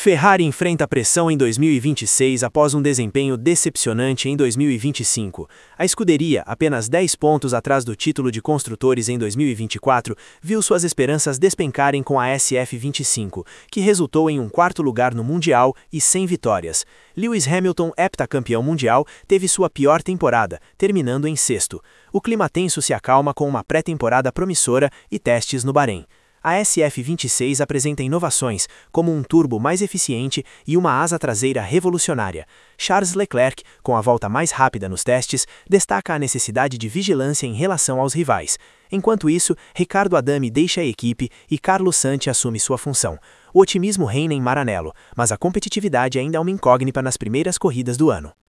Ferrari enfrenta pressão em 2026 após um desempenho decepcionante em 2025. A escuderia, apenas 10 pontos atrás do título de construtores em 2024, viu suas esperanças despencarem com a SF25, que resultou em um quarto lugar no Mundial e 100 vitórias. Lewis Hamilton, heptacampeão mundial, teve sua pior temporada, terminando em sexto. O clima tenso se acalma com uma pré-temporada promissora e testes no Bahrein. A SF26 apresenta inovações, como um turbo mais eficiente e uma asa traseira revolucionária. Charles Leclerc, com a volta mais rápida nos testes, destaca a necessidade de vigilância em relação aos rivais. Enquanto isso, Ricardo Adame deixa a equipe e Carlos Sainz assume sua função. O otimismo reina em Maranello, mas a competitividade ainda é uma incógnita nas primeiras corridas do ano.